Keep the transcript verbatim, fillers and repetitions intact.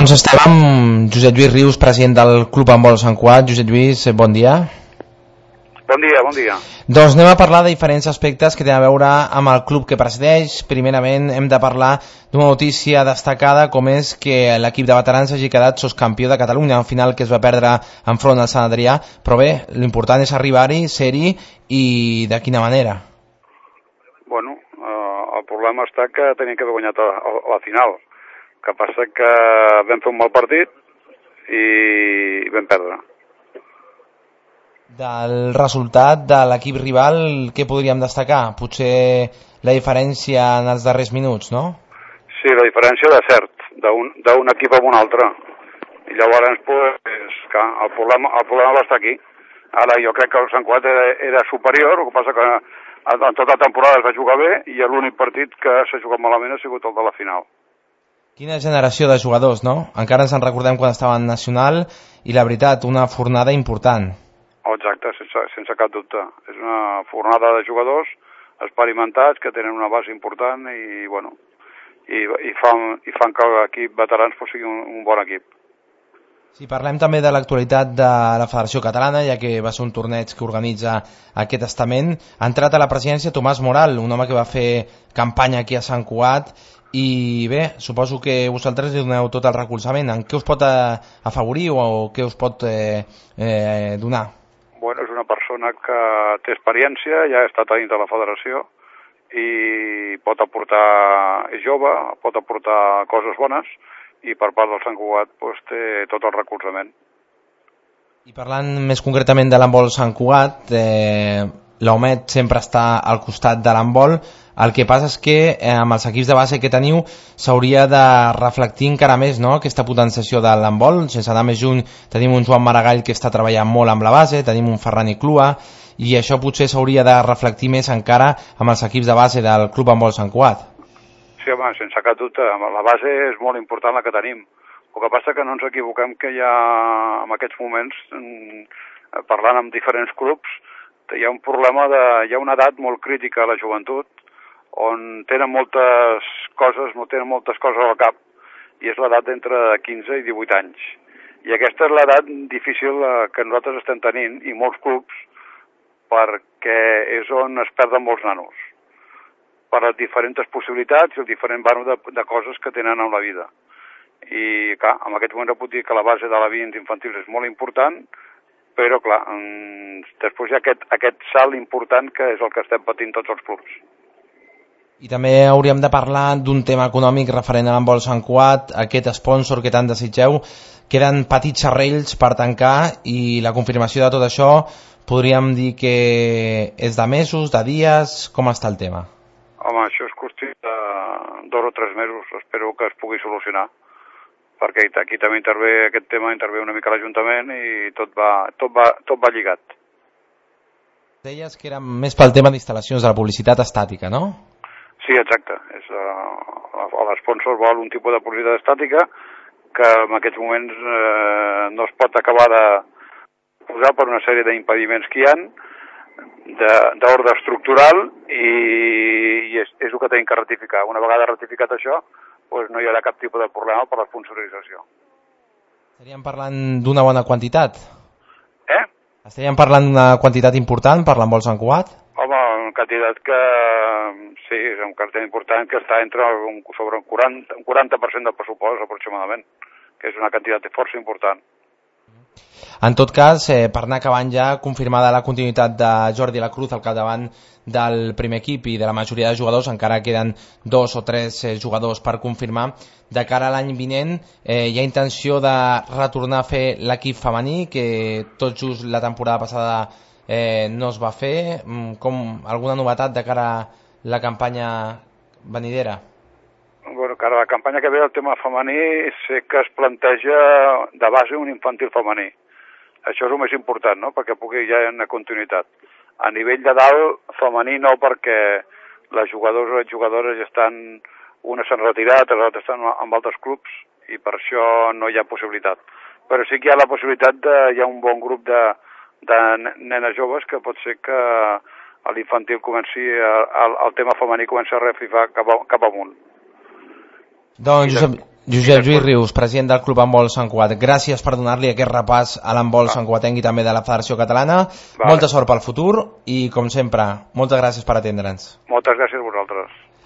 Doncs estem amb Josep Lluís Rius, president del Club Handbol Sant Cugat. Josep Lluís, bon dia. Bon dia, bon dia. Doncs anem a parlar de diferents aspectes que tenen a veure amb el club que presideix. Primerament hem de parlar d'una notícia destacada, com és que l'equip de veterans hagi quedat soscampió de Catalunya, un final que es va perdre enfront al Sant Adrià, però bé, l'important és arribar-hi, ser-hi, i de quina manera? Bueno, eh, el problema està que tenien que haver guanyat a, a, a la final. El que passa que vam fer un mal partit i vam perdre. Del resultat de l'equip rival, què podríem destacar? Potser la diferència en els darrers minuts, no? Sí, la diferència de cert, d'un equip a un altre. I llavors, pues, clar, el problema, el problema va estar aquí. Ara jo crec que el Sant Cugat era, era superior, el que passa que en tota la temporada es va jugar bé i l'únic partit que s'ha jugat malament ha sigut el de la final. Quina generació de jugadors, no? Encara ens en recordem quan estaven nacional i la veritat, una fornada important. Exacte, sense, sense cap dubte. És una fornada de jugadors experimentats que tenen una base important i, bueno, i, i, fan, i fan que l'equip veterans pues, sigui un, un bon equip. Si parlem també de l'actualitat de la Federació Catalana, ja que va ser un torneig que organitza aquest estament, ha entrat a la presidència Tomàs Moral, un home que va fer campanya aquí a Sant Cugat, i bé, suposo que vosaltres li doneu tot el recolzament. En què us pot afavorir o què us pot eh, eh, donar? Bueno, és una persona que té experiència, ja ha estat a dins de la federació i pot aportar, és jove, pot aportar coses bones i per part del Sant Cugat pues, té tot el recolzament. I parlant més concretament de l'handbol Sant Cugat, eh, l'Omet sempre està al costat de l'handbol. El que passa és que eh, amb els equips de base que teniu s'hauria de reflectir encara més, no?, aquesta potenciació de l'handbol. Sense anar més junt, tenim un Joan Maragall que està treballant molt amb la base, tenim un Ferran Iclua, i això potser s'hauria de reflectir més encara amb els equips de base del Club Handbol Sant Cugat. Sí, home, sense cap dubte, la base és molt important la que tenim. El que passa que no ens equivoquem que hi ha, en aquests moments, parlant amb diferents clubs, hi ha un problema de, hi ha una edat molt crítica a la joventut, on tenen moltes coses, no tenen moltes coses al cap, i és l'edat d'entre quinze i divuit anys. I aquesta és l'edat difícil que nosaltres estem tenint, i molts clubs, perquè és on es perden molts nanos, per les diferents possibilitats i el diferent vano de, de coses que tenen en la vida. I, clar, en aquest moment puc dir que la base de la vida infantil és molt important, però, clar, després hi ha aquest, aquest salt important que és el que estem patint tots els clubs. I també hauríem de parlar d'un tema econòmic referent a l'handbol Sant Cugat, aquest sponsor que tant desitgeu. Queden petits serrells per tancar i la confirmació de tot això podríem dir que és de mesos, de dies, com està el tema? Home, això és qüestió de dos o tres mesos, espero que es pugui solucionar, perquè aquí també intervé aquest tema, intervé una mica l'Ajuntament i tot va, tot va, tot va lligat. Deies que era més pel tema d'instal·lacions de la publicitat estàtica, no? Sí, exacte. És, uh, l'esponsor vol un tipus de publicitat estàtica que en aquests moments eh, no es pot acabar de posar per una sèrie d'impediments que hi ha d'ordre estructural i, i és, és el que tenim que ratificar. Una vegada ratificat això, doncs no hi haurà cap tipus de problema per la sponsorització. Estaríem parlant d'una bona quantitat? Eh? Estaríem parlant d'una quantitat important per l'handbol Sant Cugat? Home, una quantitat que sí, és una quantitat important que està entre un, sobre un quaranta, un quaranta per cent del pressupost aproximadament, que és una quantitat força important. En tot cas, eh, per anar acabant ja, confirmada la continuïtat de Jordi Lacruz al capdavant del primer equip i de la majoria de jugadors, encara queden dos o tres eh, jugadors per confirmar. De cara a l'any vinent, eh, hi ha intenció de retornar a fer l'equip femení, que tot just la temporada passada eh, no es va fer. Com alguna novetat de cara a la campanya venidera? Bueno, cara a la campanya que ve el tema femení sé que es planteja de base un infantil femení. Això és el més important, no?, perquè pugui ja una continuïtat. A nivell de dalt, femení no, perquè les jugadors o les jugadores ja estan, unes s'han retirat, les altres estan en altres clubs i per això no hi ha possibilitat. Però sí que hi ha la possibilitat de, hi ha un bon grup de, de nenes joves que pot ser que a l'infantil comenci, el, el tema femení comenci a refifar cap, a, cap amunt. Doncs, Josep, Josep Lluís Rius, president del Club Handbol Sant Cugat, gràcies per donar-li aquest repàs a l'handbol Sant Cugatenc i també de la Federació Catalana. Vale. Molta sort pel futur i, com sempre, moltes gràcies per atendre'ns. Moltes gràcies a vosaltres.